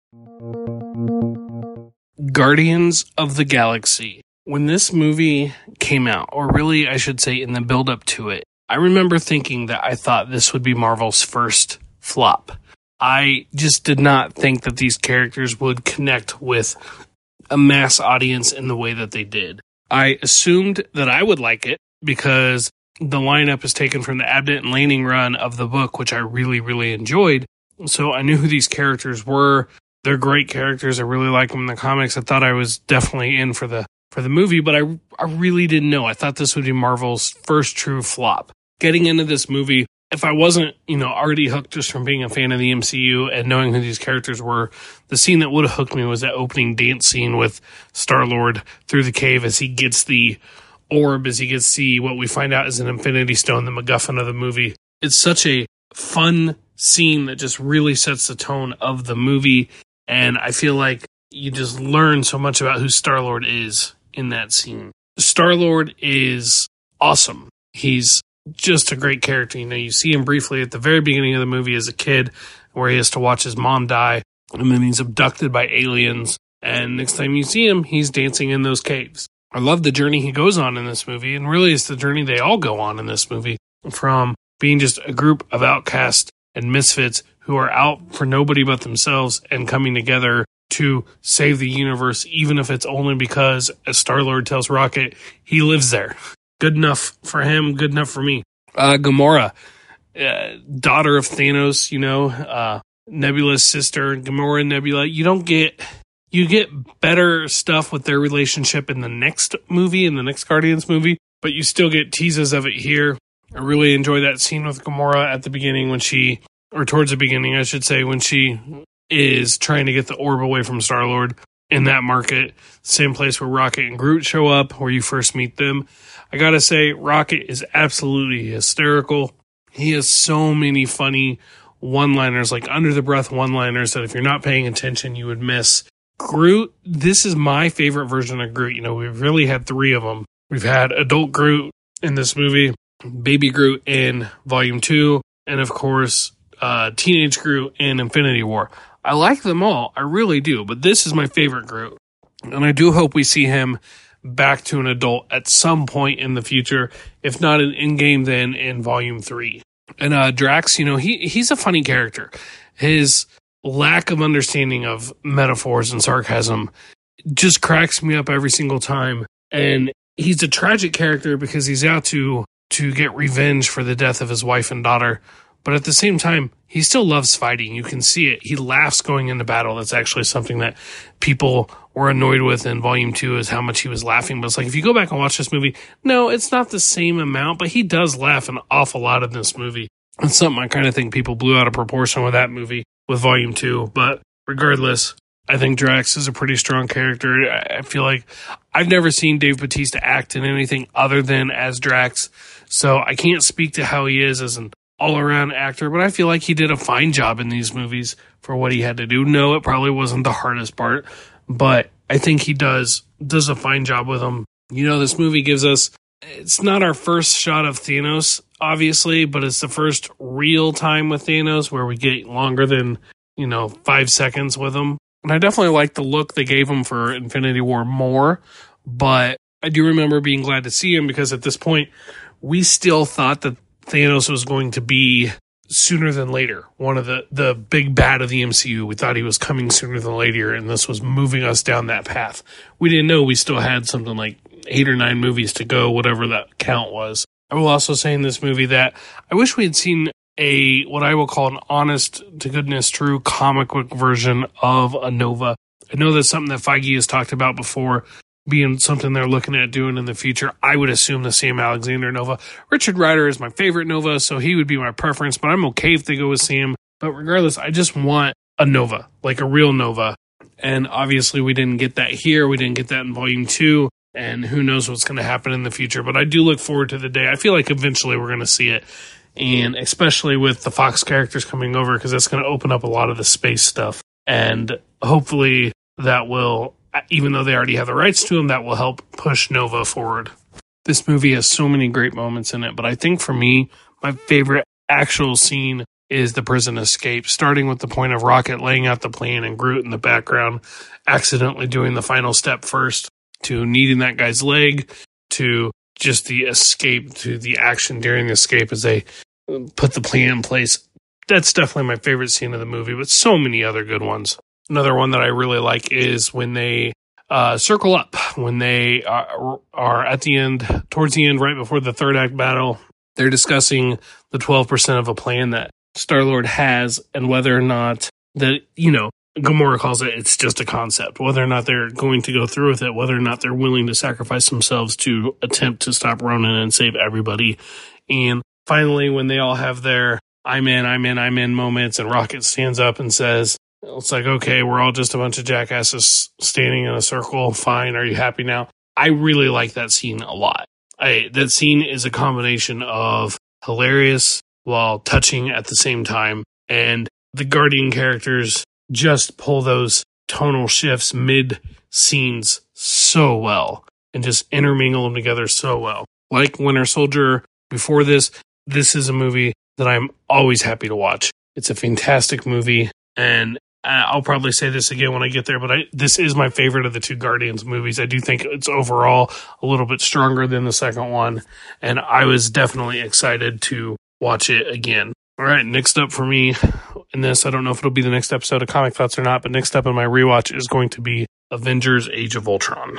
Guardians of the Galaxy. When this movie came out, or really I should say in the build up to it, I remember thinking that I thought this would be Marvel's first flop. I just did not think that these characters would connect with a mass audience in the way that they did. I assumed that I would like it because the lineup is taken from the Abnett and Lanning run of the book, which I really, really enjoyed. So I knew who these characters were. They're great characters. I really like them in the comics. I thought I was definitely in for the movie, but I really didn't know. I thought this would be Marvel's first true flop. Getting into this movie, if I wasn't, already hooked just from being a fan of the MCU and knowing who these characters were, the scene that would have hooked me was that opening dance scene with Star-Lord through the cave as he gets the orb, as he gets what we find out is an Infinity Stone, the MacGuffin of the movie. It's such a fun scene that just really sets the tone of the movie, and I feel like you just learn so much about who Star-Lord is in that scene. Star-Lord is awesome. He's just a great character. You see him briefly at the very beginning of the movie as a kid, where he has to watch his mom die, and then he's abducted by aliens, and next time you see him, he's dancing in those caves. I love the journey he goes on in this movie, and really it's the journey they all go on in this movie, from being just a group of outcasts and misfits who are out for nobody but themselves and coming together to save the universe, even if it's only because, as Star-Lord tells Rocket, he lives there. Good enough for him, good enough for me. Gamora, daughter of Thanos, Nebula's sister, Gamora and Nebula. You get better stuff with their relationship in the next movie, in the next Guardians movie, but you still get teases of it here. I really enjoy that scene with Gamora at the beginning towards the beginning, I should say, when she is trying to get the orb away from Star-Lord in that market. Same place where Rocket and Groot show up, where you first meet them. I gotta say, Rocket is absolutely hysterical. He has so many funny one-liners, like under-the-breath one-liners, that if you're not paying attention, you would miss. Groot, this is my favorite version of Groot. We've really had three of them. We've had adult Groot in this movie, baby Groot in Volume 2, and of course, teenage Groot in Infinity War. I like them all, I really do, but this is my favorite Groot. And I do hope we see him back to an adult at some point in the future, if not in Endgame, then in Volume 3. And Drax, he's a funny character. His lack of understanding of metaphors and sarcasm just cracks me up every single time. And he's a tragic character because he's out to get revenge for the death of his wife and daughter. But at the same time, he still loves fighting. You can see it. He laughs going into battle. That's actually something that people were annoyed with in Volume 2, is how much he was laughing. But it's like, if you go back and watch this movie, no, it's not the same amount, but he does laugh an awful lot in this movie. It's something I kind of think people blew out of proportion with that movie, with Volume 2. But regardless, I think Drax is a pretty strong character. I feel like I've never seen Dave Bautista act in anything other than as Drax, so I can't speak to how he is as an all-around actor, but I feel like he did a fine job in these movies for what he had to do. No, it probably wasn't the hardest part, but I think he does a fine job with them. This movie gives us, it's not our first shot of Thanos, obviously, but it's the first real time with Thanos where we get longer than, 5 seconds with him. And I definitely like the look they gave him for Infinity War more, but I do remember being glad to see him because at this point, we still thought that Thanos was going to be sooner than later one of the big bad of the MCU. We thought he was coming sooner than later, and this was moving us down that path. We didn't know we still had something like 8 or 9 movies to go, whatever that count was. I will also say in this movie that I wish we had seen what I will call an honest to goodness true comic book version of a Nova. I know that's something that Feige has talked about before, being something they're looking at doing in the future. I would assume the Sam Alexander Nova. Richard Rider is my favorite Nova, so he would be my preference, but I'm okay if they go with Sam. But regardless, I just want a Nova, like a real Nova. And obviously we didn't get that here. We didn't get that in Volume 2, and who knows what's going to happen in the future. But I do look forward to the day. I feel like eventually we're going to see it, and especially with the Fox characters coming over, because that's going to open up a lot of the space stuff. And hopefully that will, even though they already have the rights to them, that will help push Nova forward. This movie has so many great moments in it, but I think for me, my favorite actual scene is the prison escape, starting with the point of Rocket laying out the plan and Groot in the background accidentally doing the final step first, to needing that guy's leg, to just the escape, to the action during the escape as they put the plan in place. That's definitely my favorite scene of the movie, but so many other good ones. Another one that I really like is when they circle up, when they are at the end, towards the end, right before the third act battle. They're discussing the 12% of a plan that Star-Lord has, and whether or not that, Gamora calls it's just a concept, whether or not they're going to go through with it, whether or not they're willing to sacrifice themselves to attempt to stop Ronan and save everybody. And finally, when they all have their I'm in moments, and Rocket stands up and says, it's like, okay, we're all just a bunch of jackasses standing in a circle. Fine. Are you happy now? I really like that scene a lot. That scene is a combination of hilarious while touching at the same time. And the Guardian characters just pull those tonal shifts mid-scenes so well and just intermingle them together so well. Like Winter Soldier before this is a movie that I'm always happy to watch. It's a fantastic movie, and I'll probably say this again when I get there, but this is my favorite of the two Guardians movies. I do think it's overall a little bit stronger than the second one, and I was definitely excited to watch it again. All right, next up for me in this, I don't know if it'll be the next episode of Comic Thoughts or not, but next up in my rewatch is going to be Avengers Age of Ultron.